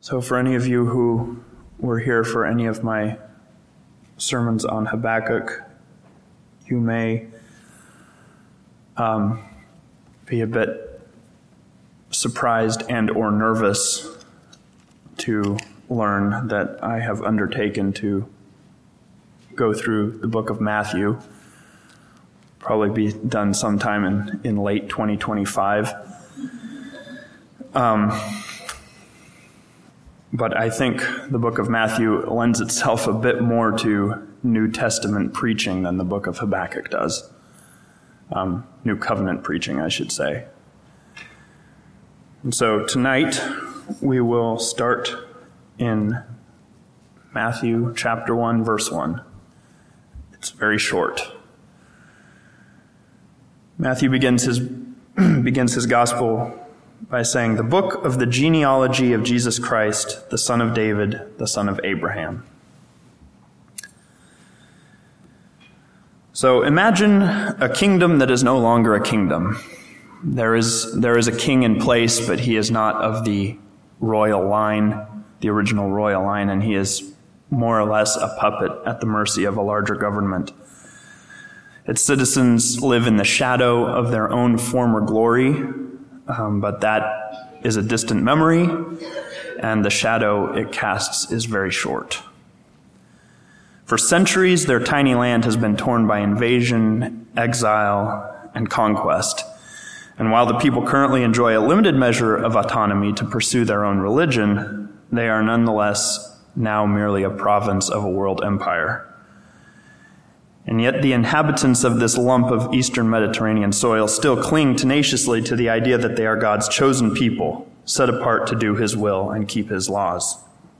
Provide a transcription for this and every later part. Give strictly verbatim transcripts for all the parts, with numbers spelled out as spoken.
So for any of you who were here for any of my sermons on Habakkuk, you may um, be a bit surprised and or nervous to learn that I have undertaken to go through the book of Matthew. Probably be done sometime in, in late twenty twenty-five. Um, but I think the book of Matthew lends itself a bit more to New Testament preaching than the book of Habakkuk does. Um, New Covenant preaching, I should say. And so tonight we will start in Matthew chapter one, verse one. It's very short. Matthew begins his begins his gospel by saying, "The book of the genealogy of Jesus Christ, the son of David, the son of Abraham." So imagine a kingdom that is no longer a kingdom. There is there is a king in place, but he is not of the royal line, the original royal line, and he is more or less a puppet at the mercy of a larger government. Its citizens live in the shadow of their own former glory, um, but that is a distant memory, and the shadow it casts is very short. For centuries, their tiny land has been torn by invasion, exile, and conquest. And while the people currently enjoy a limited measure of autonomy to pursue their own religion, they are nonetheless now merely a province of a world empire. And yet the inhabitants of this lump of eastern Mediterranean soil still cling tenaciously to the idea that they are God's chosen people, set apart to do his will and keep his laws.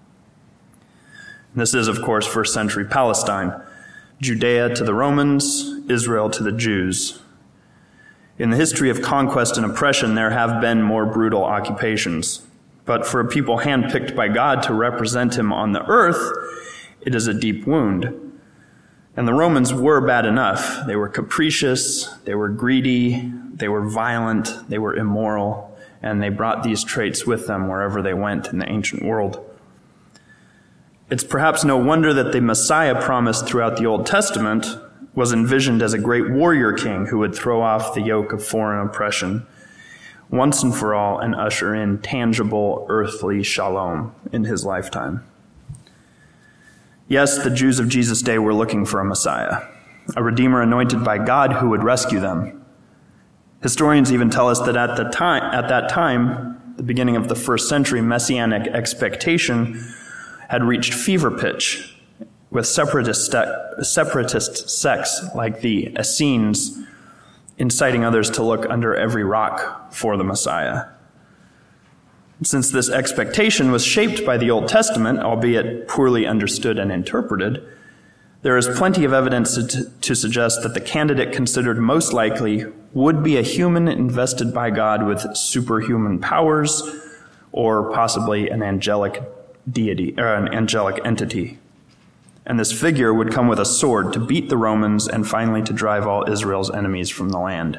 This is, of course, first century Palestine, Judea to the Romans, Israel to the Jews. In the history of conquest and oppression, there have been more brutal occupations. But for a people handpicked by God to represent him on the earth, it is a deep wound. And the Romans were bad enough. They were capricious, they were greedy, they were violent, they were immoral, and they brought these traits with them wherever they went in the ancient world. It's perhaps no wonder that the Messiah promised throughout the Old Testament was envisioned as a great warrior king who would throw off the yoke of foreign oppression once and for all and usher in tangible earthly shalom in his lifetime. Yes, the Jews of Jesus' day were looking for a Messiah, a Redeemer anointed by God who would rescue them. Historians even tell us that at, the time, at that time, the beginning of the first century, messianic expectation had reached fever pitch, with separatist, separatist sects like the Essenes inciting others to look under every rock for the Messiah. Since this expectation was shaped by the Old Testament, albeit poorly understood and interpreted, there is plenty of evidence to, to suggest that the candidate considered most likely would be a human invested by God with superhuman powers, or possibly an angelic deity, or an angelic entity. And this figure would come with a sword to beat the Romans and finally to drive all Israel's enemies from the land.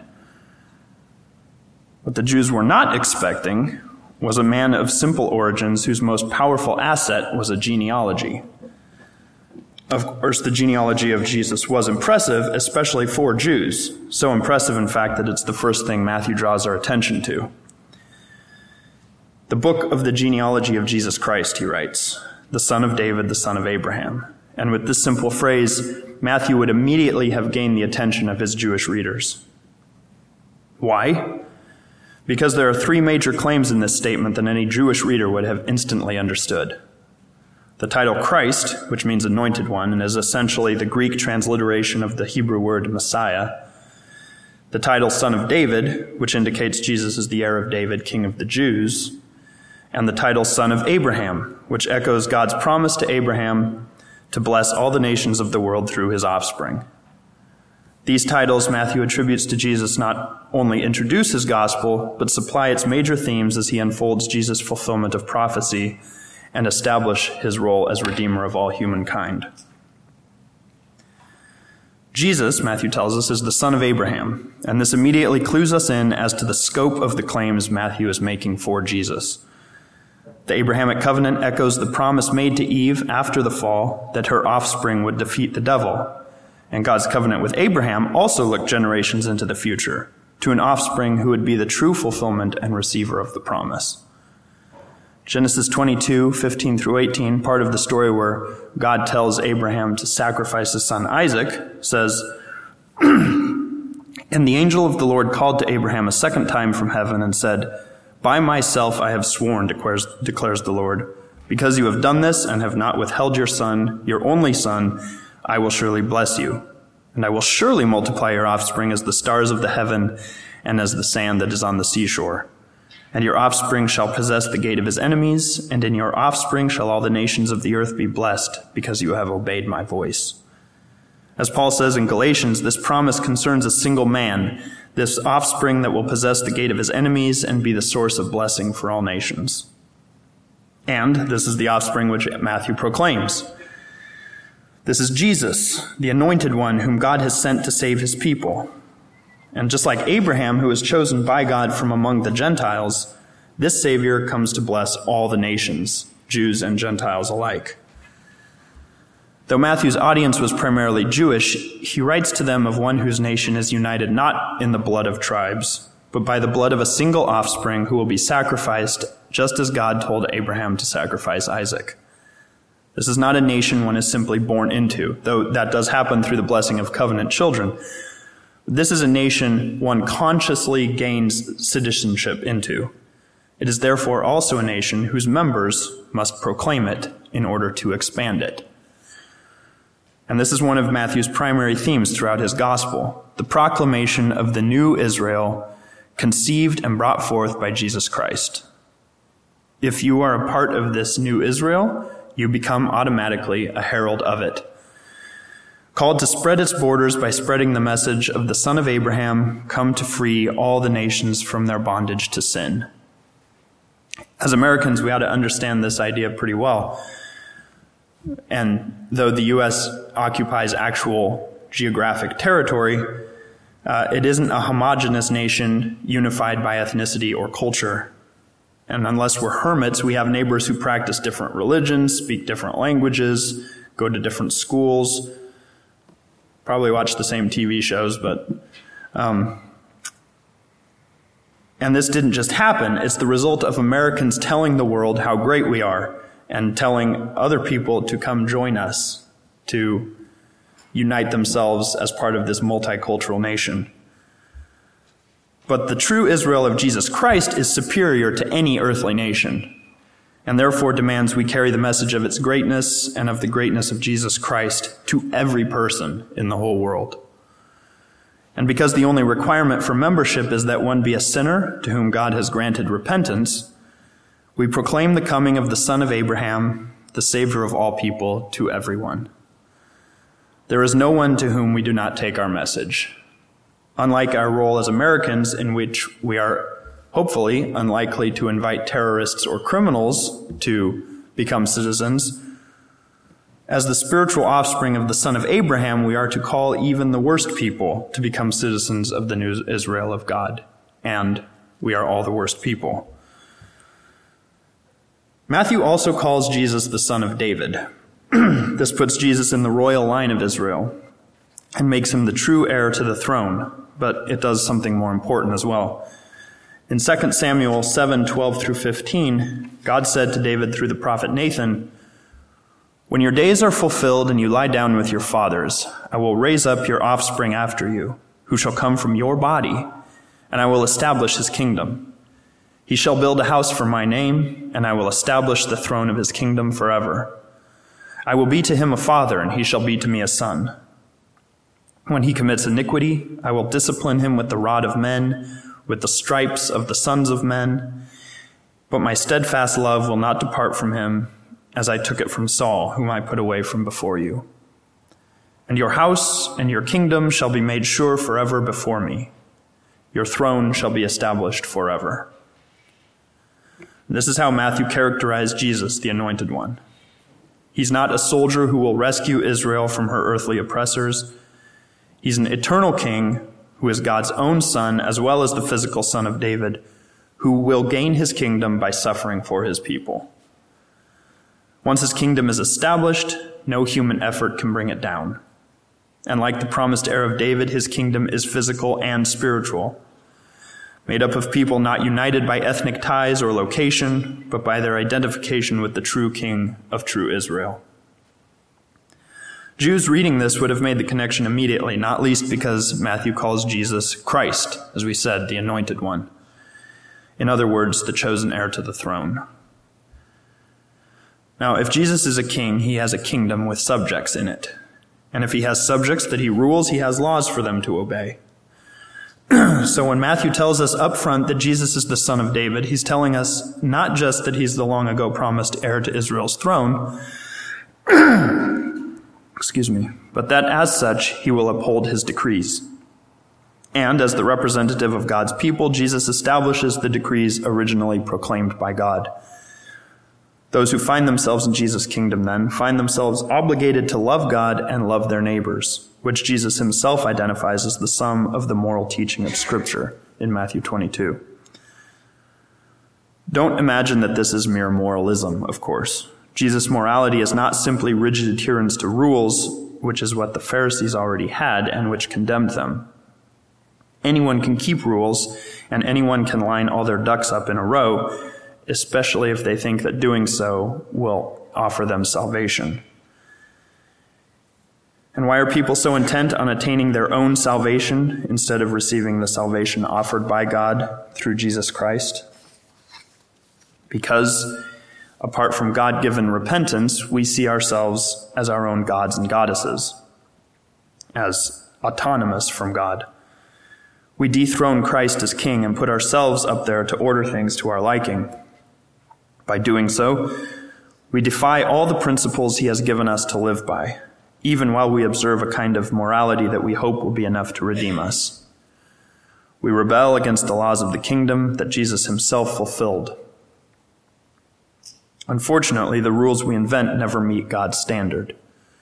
What the Jews were not expecting was a man of simple origins whose most powerful asset was a genealogy. Of course, the genealogy of Jesus was impressive, especially for Jews. So impressive, in fact, that it's the first thing Matthew draws our attention to. The book of the genealogy of Jesus Christ, he writes, the son of David, the son of Abraham. And with this simple phrase, Matthew would immediately have gained the attention of his Jewish readers. Why? Because there are three major claims in this statement that any Jewish reader would have instantly understood. The title Christ, which means anointed one, and is essentially the Greek transliteration of the Hebrew word Messiah. The title Son of David, which indicates Jesus is the heir of David, King of the Jews. And the title Son of Abraham, which echoes God's promise to Abraham to bless all the nations of the world through his offspring. These titles Matthew attributes to Jesus not only introduce his gospel, but supply its major themes as he unfolds Jesus' fulfillment of prophecy and establish his role as Redeemer of all humankind. Jesus, Matthew tells us, is the son of Abraham, and this immediately clues us in as to the scope of the claims Matthew is making for Jesus. The Abrahamic covenant echoes the promise made to Eve after the fall that her offspring would defeat the devil. And God's covenant with Abraham also looked generations into the future, to an offspring who would be the true fulfillment and receiver of the promise. Genesis twenty-two, fifteen through eighteen, part of the story where God tells Abraham to sacrifice his son Isaac, says, "And the angel of the Lord called to Abraham a second time from heaven and said, 'By myself I have sworn, declares, declares the Lord, because you have done this and have not withheld your son, your only son, I will surely bless you. And I will surely multiply your offspring as the stars of the heaven and as the sand that is on the seashore. And your offspring shall possess the gate of his enemies, and in your offspring shall all the nations of the earth be blessed, because you have obeyed my voice.'" As Paul says in Galatians, this promise concerns a single man, this offspring that will possess the gate of his enemies and be the source of blessing for all nations. And this is the offspring which Matthew proclaims. This is Jesus, the anointed one whom God has sent to save his people. And just like Abraham, who was chosen by God from among the Gentiles, this Savior comes to bless all the nations, Jews and Gentiles alike. Though Matthew's audience was primarily Jewish, he writes to them of one whose nation is united not in the blood of tribes, but by the blood of a single offspring who will be sacrificed, just as God told Abraham to sacrifice Isaac. This is not a nation one is simply born into, though that does happen through the blessing of covenant children. This is a nation one consciously gains citizenship into. It is therefore also a nation whose members must proclaim it in order to expand it. And this is one of Matthew's primary themes throughout his gospel, the proclamation of the new Israel conceived and brought forth by Jesus Christ. If you are a part of this new Israel, you become automatically a herald of it, called to spread its borders by spreading the message of the Son of Abraham, come to free all the nations from their bondage to sin. As Americans, we ought to understand this idea pretty well. And though the U S occupies actual geographic territory, uh, it isn't a homogeneous nation unified by ethnicity or culture. And unless we're hermits, we have neighbors who practice different religions, speak different languages, go to different schools, probably watch the same T V shows, but um, and this didn't just happen. It's the result of Americans telling the world how great we are and telling other people to come join us, to unite themselves as part of this multicultural nation. But the true Israel of Jesus Christ is superior to any earthly nation, and therefore demands we carry the message of its greatness and of the greatness of Jesus Christ to every person in the whole world. And because the only requirement for membership is that one be a sinner to whom God has granted repentance, we proclaim the coming of the Son of Abraham, the Savior of all people, to everyone. There is no one to whom we do not take our message. Unlike our role as Americans, in which we are hopefully unlikely to invite terrorists or criminals to become citizens, as the spiritual offspring of the Son of Abraham, we are to call even the worst people to become citizens of the new Israel of God. And we are all the worst people. Matthew also calls Jesus the Son of David. This puts Jesus in the royal line of Israel and makes him the true heir to the throne, but it does something more important as well. In Second Samuel seven, twelve through fifteen, God said to David through the prophet Nathan, "When your days are fulfilled and you lie down with your fathers, I will raise up your offspring after you, who shall come from your body, and I will establish his kingdom. He shall build a house for my name, and I will establish the throne of his kingdom forever. I will be to him a father, and he shall be to me a son. When he commits iniquity, I will discipline him with the rod of men, with the stripes of the sons of men. But my steadfast love will not depart from him, as I took it from Saul, whom I put away from before you. And your house and your kingdom shall be made sure forever before me. Your throne shall be established forever." This is how Matthew characterized Jesus, the Anointed One. He's not a soldier who will rescue Israel from her earthly oppressors. He's an eternal king who is God's own son, as well as the physical son of David, who will gain his kingdom by suffering for his people. Once his kingdom is established, no human effort can bring it down. And like the promised heir of David, his kingdom is physical and spiritual, made up of people not united by ethnic ties or location, but by their identification with the true King of true Israel. Jews reading this would have made the connection immediately, not least because Matthew calls Jesus Christ, as we said, the anointed one. In other words, the chosen heir to the throne. Now, if Jesus is a king, he has a kingdom with subjects in it. And if he has subjects that he rules, he has laws for them to obey. So when Matthew tells us up front that Jesus is the son of David, he's telling us not just that he's the long ago promised heir to Israel's throne, excuse me, but that as such, he will uphold his decrees. And as the representative of God's people, Jesus establishes the decrees originally proclaimed by God. Those who find themselves in Jesus' kingdom then find themselves obligated to love God and love their neighbors, which Jesus himself identifies as the sum of the moral teaching of Scripture in Matthew twenty-two. Don't imagine that this is mere moralism, of course. Jesus' morality is not simply rigid adherence to rules, which is what the Pharisees already had and which condemned them. Anyone can keep rules, and anyone can line all their ducks up in a row, especially if they think that doing so will offer them salvation. And why are people so intent on attaining their own salvation instead of receiving the salvation offered by God through Jesus Christ? Because apart from God-given repentance, we see ourselves as our own gods and goddesses, as autonomous from God. We dethrone Christ as king and put ourselves up there to order things to our liking. By doing so, we defy all the principles he has given us to live by, even while we observe a kind of morality that we hope will be enough to redeem us. We rebel against the laws of the kingdom that Jesus himself fulfilled. Unfortunately, the rules we invent never meet God's standard.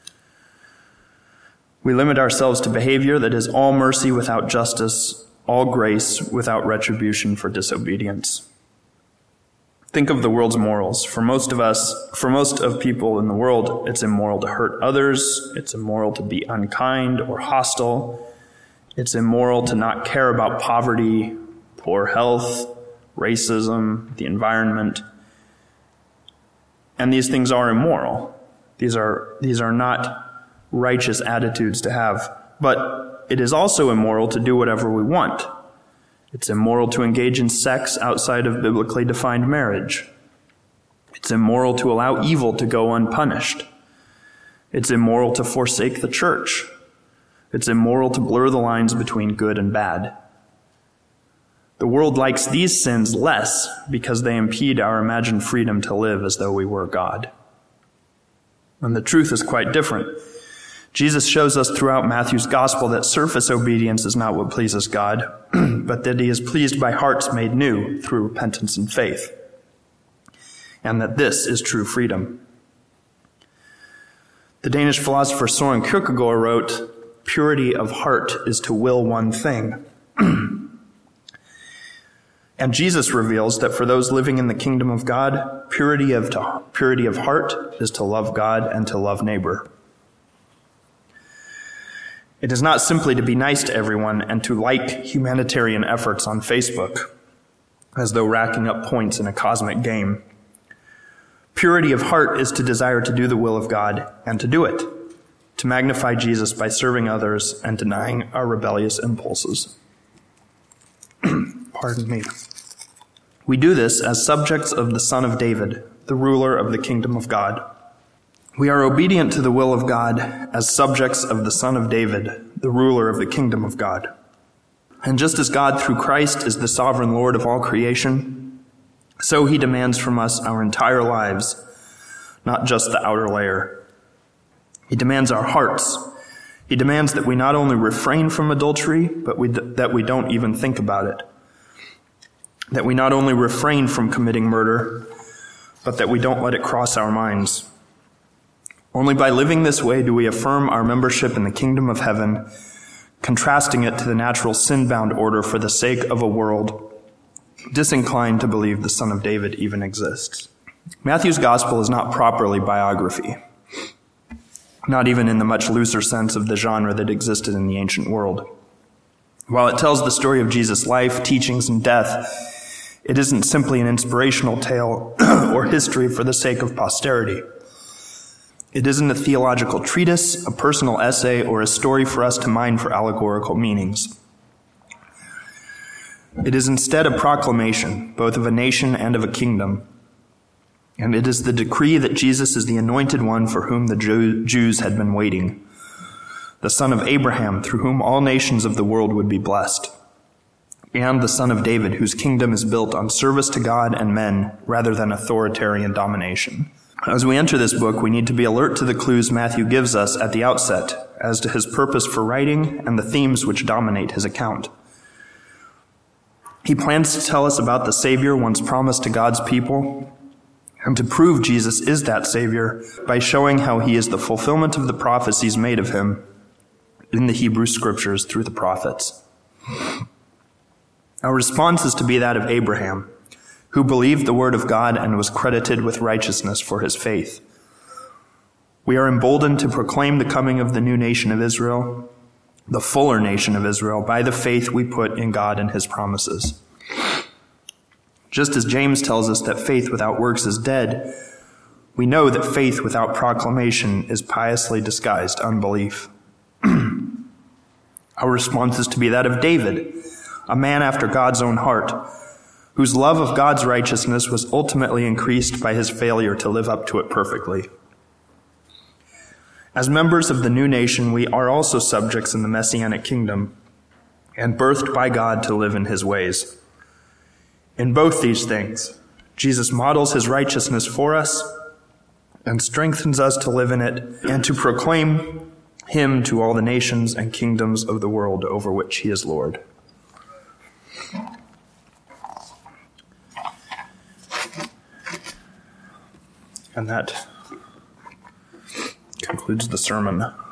We limit ourselves to behavior that is all mercy without justice, all grace without retribution for disobedience. Think of the world's morals. For most of us, for most of people in the world, it's immoral to hurt others. It's immoral to be unkind or hostile. It's immoral to not care about poverty, poor health, racism, the environment. And these things are immoral. These are, these are not righteous attitudes to have. But it is also immoral to do whatever we want. It's immoral to engage in sex outside of biblically defined marriage. It's immoral to allow evil to go unpunished. It's immoral to forsake the church. It's immoral to blur the lines between good and bad. The world likes these sins less because they impede our imagined freedom to live as though we were God. And the truth is quite different. Jesus shows us throughout Matthew's gospel that surface obedience is not what pleases God, but that he is pleased by hearts made new through repentance and faith, and that this is true freedom. The Danish philosopher Søren Kierkegaard wrote, "Purity of heart is to will one thing." And Jesus reveals that for those living in the kingdom of God, purity of, to, purity of heart is to love God and to love neighbor. It is not simply to be nice to everyone and to like humanitarian efforts on Facebook, as though racking up points in a cosmic game. Purity of heart is to desire to do the will of God and to do it, to magnify Jesus by serving others and denying our rebellious impulses. Pardon me. We do this as subjects of the Son of David, the ruler of the kingdom of God. We are obedient to the will of God as subjects of the Son of David, the ruler of the kingdom of God. And just as God through Christ is the sovereign Lord of all creation, so he demands from us our entire lives, not just the outer layer. He demands our hearts. He demands that we not only refrain from adultery, but we, that we don't even think about it. That we not only refrain from committing murder, but that we don't let it cross our minds. Only by living this way do we affirm our membership in the kingdom of heaven, contrasting it to the natural sin-bound order for the sake of a world disinclined to believe the Son of David even exists. Matthew's gospel is not properly biography, not even in the much looser sense of the genre that existed in the ancient world. While it tells the story of Jesus' life, teachings, and death, it isn't simply an inspirational tale or history for the sake of posterity. It isn't a theological treatise, a personal essay, or a story for us to mine for allegorical meanings. It is instead a proclamation, both of a nation and of a kingdom. And it is the decree that Jesus is the anointed one for whom the Jew- Jews had been waiting, the son of Abraham, through whom all nations of the world would be blessed, and the son of David, whose kingdom is built on service to God and men rather than authoritarian domination. As we enter this book, we need to be alert to the clues Matthew gives us at the outset as to his purpose for writing and the themes which dominate his account. He plans to tell us about the Savior once promised to God's people, and to prove Jesus is that Savior by showing how he is the fulfillment of the prophecies made of him in the Hebrew Scriptures through the prophets. Our response is to be that of Abraham, who believed the word of God and was credited with righteousness for his faith. We are emboldened to proclaim the coming of the new nation of Israel, the fuller nation of Israel, by the faith we put in God and his promises. Just as James tells us that faith without works is dead, we know that faith without proclamation is piously disguised unbelief. Our response is to be that of David, a man after God's own heart, whose love of God's righteousness was ultimately increased by his failure to live up to it perfectly. As members of the new nation, we are also subjects in the Messianic kingdom and birthed by God to live in his ways. In both these things, Jesus models his righteousness for us and strengthens us to live in it and to proclaim him to all the nations and kingdoms of the world over which he is Lord. And that concludes the sermon.